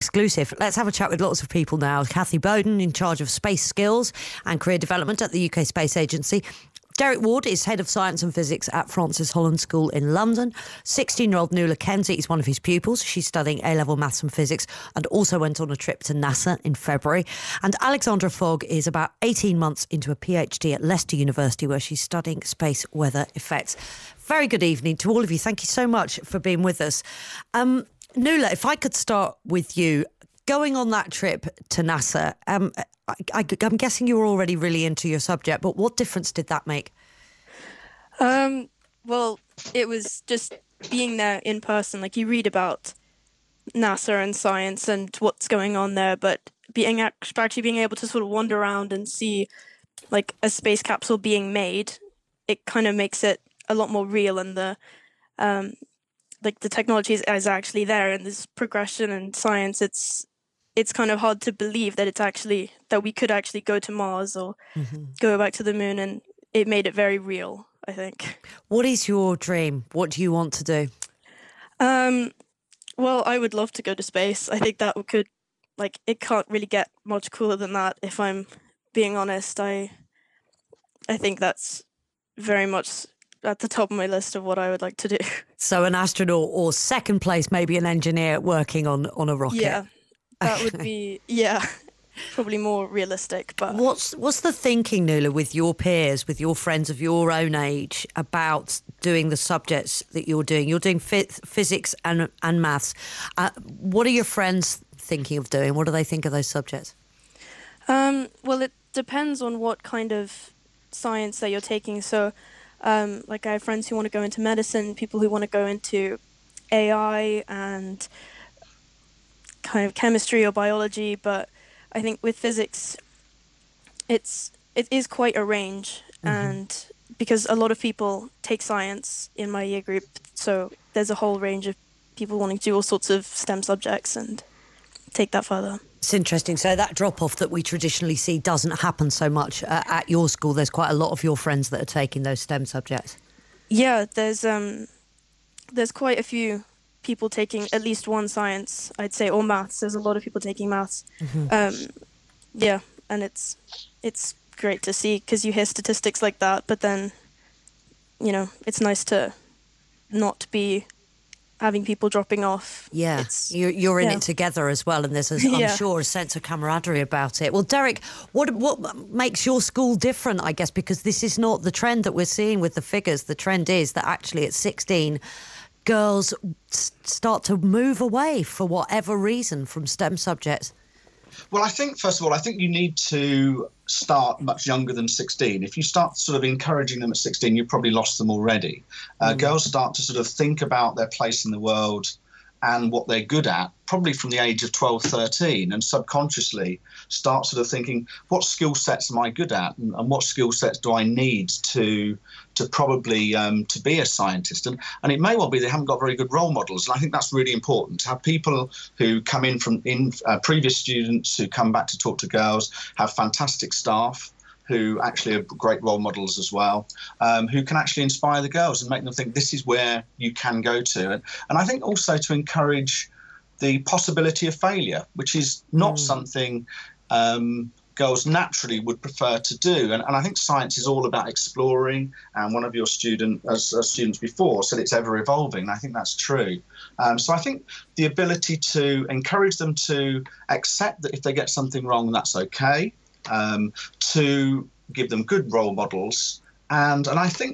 exclusive. Let's have a chat with lots of people now. Kathy Bowden, in charge of space skills and career development at the UK Space Agency. Derek Ward is Head of Science and Physics at Francis Holland School in London. 16-year-old Nuala Kenzie is one of his pupils. She's studying A-level maths and physics and also went on a trip to NASA in February. And Alexandra Fogg is about 18 months into a PhD at Leicester University, where she's studying space weather effects. Very good evening to all of you. Thank you so much for being with us. Nuala, if I could start with you. Going on that trip to NASA, I'm guessing you were already really into your subject, but what difference did that make? Well, it was just being there in person. Like, you read about NASA and science and what's going on there, but actually being able to sort of wander around and see like a space capsule being made, it kind of makes it a lot more real, and the technology is actually there, and there's progression in science. It's kind of hard to believe that we could actually go to Mars or go back to the moon, and it made it very real, I think. What is your dream? What do you want to do? Well, I would love to go to space. I think that it can't really get much cooler than that, if I'm being honest. I think that's very much at the top of my list of what I would like to do. So an astronaut, or second place, maybe an engineer working on a rocket. Yeah. That would be, probably more realistic. But what's the thinking, Nuala, with your peers, with your friends of your own age, about doing the subjects that you're doing? You're doing physics and maths. What are your friends thinking of doing? What do they think of those subjects? Well, it depends on what kind of science that you're taking. So, I have friends who want to go into medicine, people who want to go into AI and kind of chemistry or biology, but I think with physics it is quite a range, and because a lot of people take science in my year group, so there's a whole range of people wanting to do all sorts of STEM subjects and take that further. It's interesting. So that drop-off that we traditionally see doesn't happen so much at your school. There's quite a lot of your friends that are taking those STEM subjects. Yeah, there's quite a few people taking at least one science, I'd say, or maths. There's a lot of people taking maths. And it's great to see, because you hear statistics like that, but then, it's nice to not be having people dropping off. Yeah, you're in it together as well, and there's, I'm sure, a sense of camaraderie about it. Well, Derek, what makes your school different, I guess, because this is not the trend that we're seeing with the figures. The trend is that actually at 16, girls start to move away, for whatever reason, from STEM subjects. Well, first of all, I think you need to start much younger than 16. If you start sort of encouraging them at 16, you've probably lost them already. Girls start to sort of think about their place in the world and what they're good at, probably from the age of 12, 13, and subconsciously start sort of thinking, what skill sets am I good at, and what skill sets do I need to probably to be a scientist? And it may well be they haven't got very good role models, and I think that's really important, to have people who come in from previous students who come back to talk to girls, have fantastic staff who actually are great role models as well, who can actually inspire the girls and make them think this is where you can go to. And I think also to encourage the possibility of failure, which is not something girls naturally would prefer to do. And I think science is all about exploring, and one of your students before said it's ever evolving, and I think that's true. So I think the ability to encourage them to accept that if they get something wrong, that's okay, to give them good role models, and I think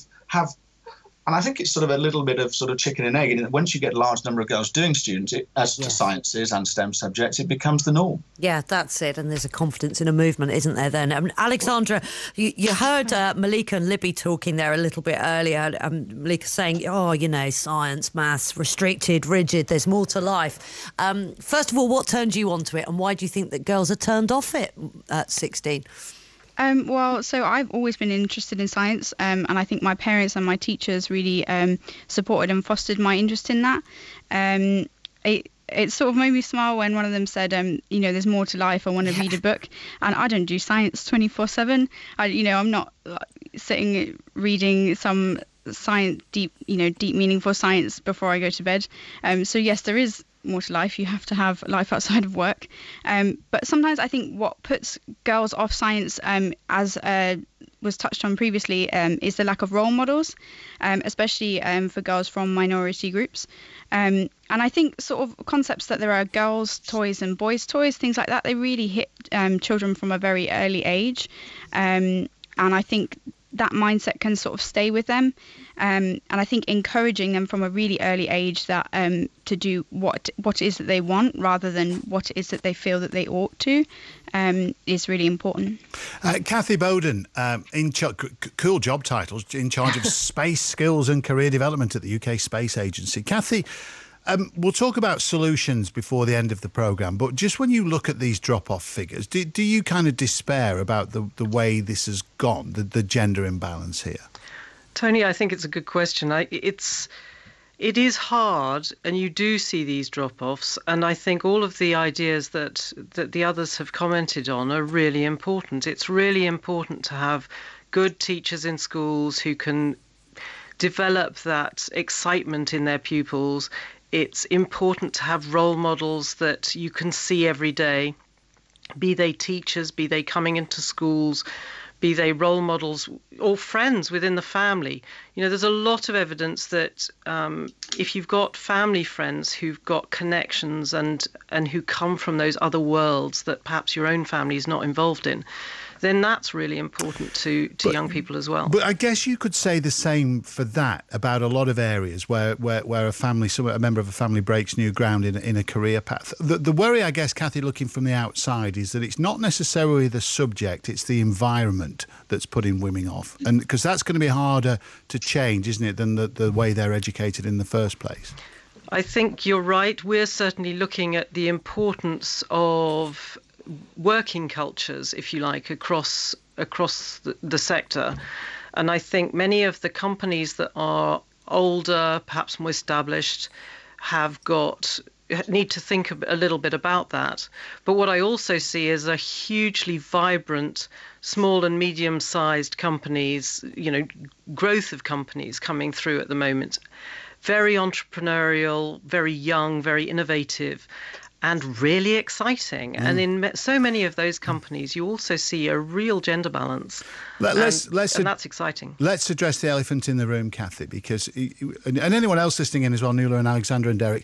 I think it's sort of a little bit of sort of chicken and egg. And once you get a large number of girls doing to sciences and STEM subjects, it becomes the norm. Yeah, that's it. And there's a confidence in a movement, isn't there, then? Alexandra, you heard Malika and Libby talking there a little bit earlier. Malika saying, science, maths, restricted, rigid, there's more to life. First of all, what turned you onto it, and why do you think that girls are turned off it at 16? So I've always been interested in science, and I think my parents and my teachers really supported and fostered my interest in that. It sort of made me smile when one of them said, there's more to life, I want to read a book. And I don't do science 24/7. I'm not sitting reading some science, deep meaningful science before I go to bed. So yes, there is more to life. You have to have life outside of work. But sometimes I think what puts girls off science, as was touched on previously, is the lack of role models, especially for girls from minority groups. And I think sort of concepts that there are girls' toys and boys' toys, things like that, they really hit children from a very early age. And I think that mindset can sort of stay with them. And I think encouraging them from a really early age that to do what it is that they want rather than what it is that they feel that they ought to is really important. Cathy Bowden, cool job titles, in charge of space skills and career development at the UK Space Agency. Cathy, we'll talk about solutions before the end of the programme, but just when you look at these drop-off figures, do you kind of despair about the way this has gone, the gender imbalance here? Tony, I think it's a good question. It is hard, and you do see these drop-offs, and I think all of the ideas that the others have commented on are really important. It's really important to have good teachers in schools who can develop that excitement in their pupils. It's important to have role models that you can see every day, be they teachers, be they coming into schools, be they role models or friends within the family. You know, there's a lot of evidence that if you've got family friends who've got connections and who come from those other worlds that perhaps your own family is not involved in, then that's really important to young people as well. But I guess you could say the same for that about a lot of areas where a member of a family breaks new ground in a career path. The worry, I guess, Cathy, looking from the outside, is that it's not necessarily the subject, it's the environment that's putting women off. And because that's going to be harder to change, isn't it, than the way they're educated in the first place? I think you're right. We're certainly looking at the importance of working cultures, if you like, across the sector. And I think many of the companies that are older, perhaps more established, need to think a little bit about that. But what I also see is a hugely vibrant small and medium-sized companies, growth of companies coming through at the moment. Very entrepreneurial, very young, very innovative, and really exciting. And in so many of those companies, you also see a real gender balance. And that's exciting. Let's address the elephant in the room, Cathy, because, and anyone else listening in as well, Nuala and Alexandra and Derek,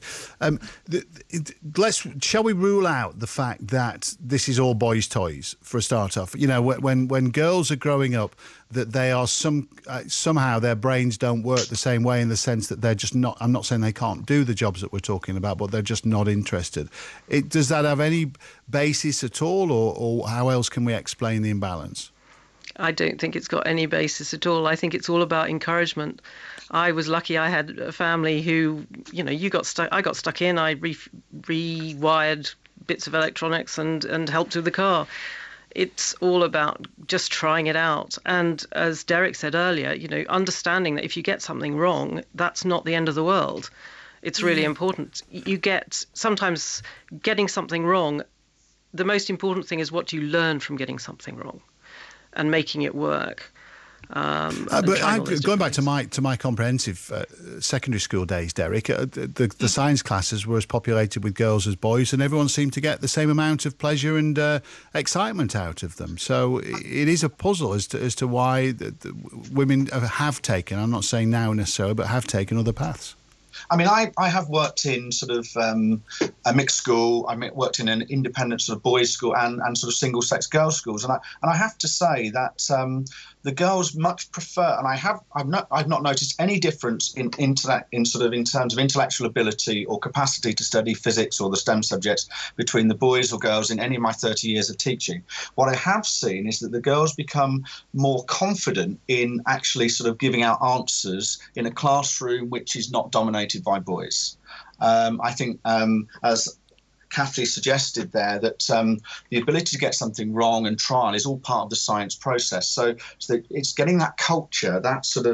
shall we rule out the fact that this is all boys' toys for a start off? You know, when girls are growing up, that they are somehow their brains don't work the same way, in the sense that they're just not, I'm not saying they can't do the jobs that we're talking about, but they're just not interested. Does that have any basis at all, or how else can we explain the imbalance? I don't think it's got any basis at all. I think it's all about encouragement. I was lucky. I had a family who, I got stuck in. I rewired bits of electronics and helped with the car. It's all about just trying it out. And as Derek said earlier, understanding that if you get something wrong, that's not the end of the world. It's really important. Sometimes getting something wrong, the most important thing is what you learn from getting something wrong and making it work. Going back to my comprehensive secondary school days, Derek, the science classes were as populated with girls as boys, and everyone seemed to get the same amount of pleasure and excitement out of them. So it is a puzzle as to why the women have taken, I'm not saying now necessarily, but have taken other paths. I mean, I have worked in sort of a mixed school. I worked in an independent sort of boys' school and sort of single-sex girls' schools, and I have to say that the girls much prefer, and I've not noticed any difference in terms of intellectual ability or capacity to study physics or the STEM subjects between the boys or girls in any of my 30 years of teaching. What I have seen is that the girls become more confident in actually sort of giving out answers in a classroom which is not dominated by boys. I think, as Cathy suggested there, that the ability to get something wrong and trial is all part of the science process. So it's getting that culture, that sort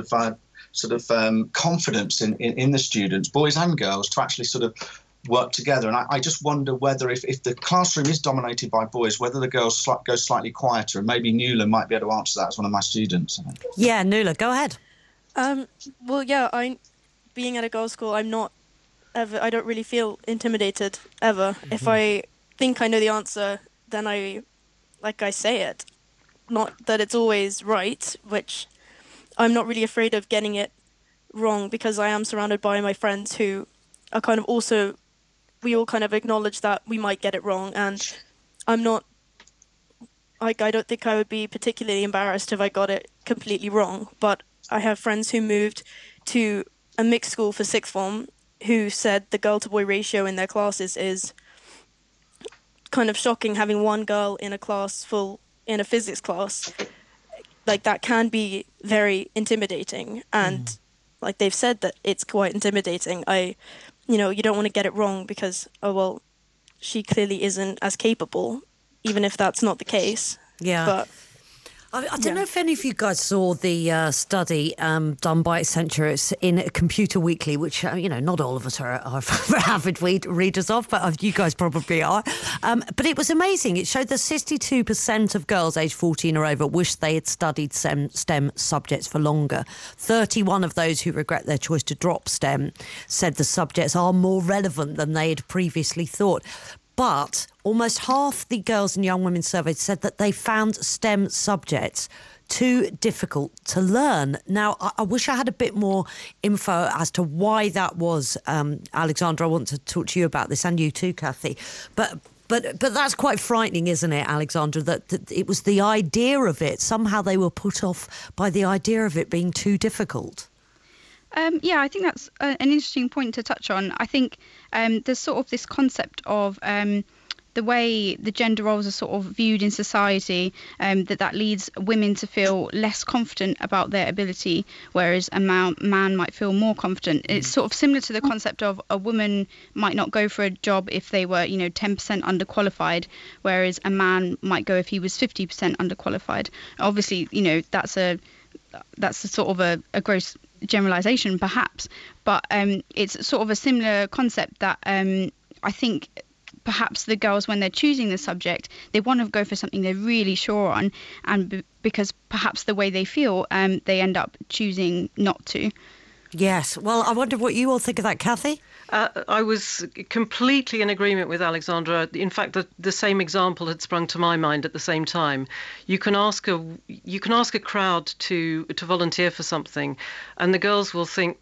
of confidence in the students, boys and girls, to actually sort of work together. And I just wonder whether if the classroom is dominated by boys, whether the girls go slightly quieter. And maybe Nuala might be able to answer that as one of my students. Yeah, Nuala, go ahead. Well, yeah, being at a girls' school, I'm not I don't really feel intimidated ever. If I think I know the answer, then I say it. Not that it's always right, which I'm not really afraid of getting it wrong, because I am surrounded by my friends who are kind of also, we all kind of acknowledge that we might get it wrong, and I'm not, I don't think I would be particularly embarrassed if I got it completely wrong. But I have friends who moved to a mixed school for sixth form who said the girl to boy ratio in their classes is kind of shocking. Having one girl in a class in a physics class, like, that can be very intimidating. And like they've said that it's quite intimidating. You don't want to get it wrong because, oh, well, she clearly isn't as capable, even if that's not the case. Yeah. But I don't know if any of you guys saw the study done by Accenture. It's in Computer Weekly, which, not all of us are avid readers of, but you guys probably are. But it was amazing. It showed that 62% of girls aged 14 or over wish they had studied STEM subjects for longer. 31 of those who regret their choice to drop STEM said the subjects are more relevant than they had previously thought. But almost half the girls and young women surveyed said that they found STEM subjects too difficult to learn. Now, I wish I had a bit more info as to why that was. Alexandra, I want to talk to you about this, and you too, Kathy. But that's quite frightening, isn't it, Alexandra, that it was the idea of it. Somehow they were put off by the idea of it being too difficult. Yeah, I think that's an interesting point to touch on. I think there's sort of this concept of the way the gender roles are sort of viewed in society, that leads women to feel less confident about their ability, whereas a man might feel more confident. It's sort of similar to the concept of a woman might not go for a job if they were, 10% underqualified, whereas a man might go if he was 50% underqualified. Obviously, that's a sort of a gross generalization perhaps, but it's sort of a similar concept that I think perhaps the girls, when they're choosing the subject, they want to go for something they're really sure on, and because perhaps the way they feel, they end up choosing not to. Yes. Well, I wonder what you all think of that, Kathy? I was completely in agreement with Alexandra. In fact, the same example had sprung to my mind at the same time. You can ask a crowd to volunteer for something, and the girls will think,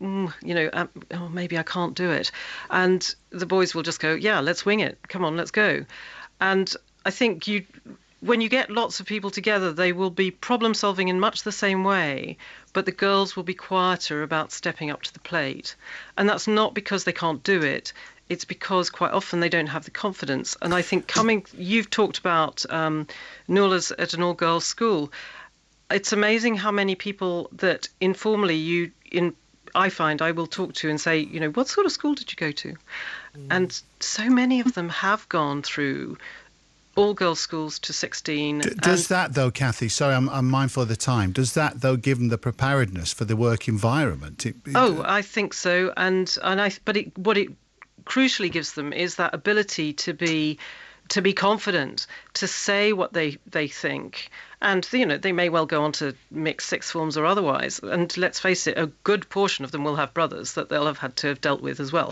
maybe I can't do it, and the boys will just go, yeah, let's wing it. Come on, let's go. And I think when you get lots of people together, they will be problem solving in much the same way, but the girls will be quieter about stepping up to the plate. And that's not because they can't do it. It's because quite often they don't have the confidence. And I think you've talked about Nuala's at an all-girls school. It's amazing how many people that informally I find I will talk to and say, what sort of school did you go to? And so many of them have gone through all girls schools to 16. Does that though, Kathy? Sorry, I'm mindful of the time. Does that though give them the preparedness for the work environment? I think so, what it crucially gives them is that ability to be confident, to say what they think, and they may well go on to mixed sixth forms or otherwise. And let's face it, a good portion of them will have brothers that they'll have had to have dealt with as well.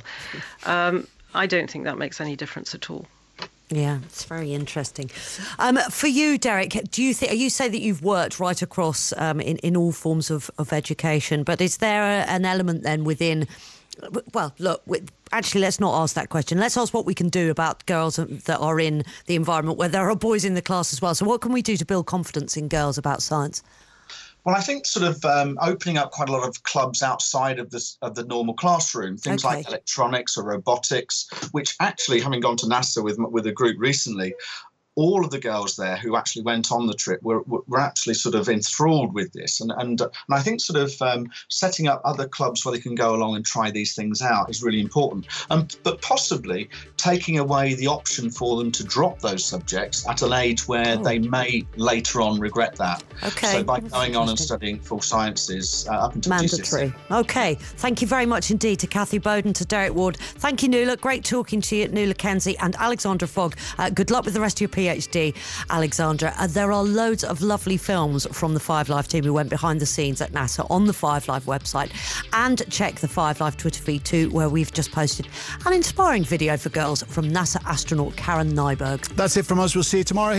I don't think that makes any difference at all. Yeah, it's very interesting. For you, Derek, do you say that you've worked right across in all forms of education, but is there an element then within? Well, look, actually, let's not ask that question. Let's ask what we can do about girls that are in the environment where there are boys in the class as well. So what can we do to build confidence in girls about science? Well, I think sort of opening up quite a lot of clubs outside of the normal classroom, things like electronics or robotics, which actually, having gone to NASA with a group recently, all of the girls there who actually went on the trip were actually sort of enthralled with this. And I think sort of setting up other clubs where they can go along and try these things out is really important. But possibly taking away the option for them to drop those subjects at an age where they may later on regret that. Okay. So by going on and studying full sciences up until mandatory. GCSE. Okay. Thank you very much indeed to Kathy Bowden, to Derek Ward. Thank you, Nuala. Great talking to you, Nuala Kenzie and Alexandra Fogg. Good luck with the rest of your PhD. PhD, Alexandra. There are loads of lovely films from the Five Live team who went behind the scenes at NASA on the Five Live website. And check the Five Live Twitter feed too, where we've just posted an inspiring video for girls from NASA astronaut Karen Nyberg. That's it from us. We'll see you tomorrow.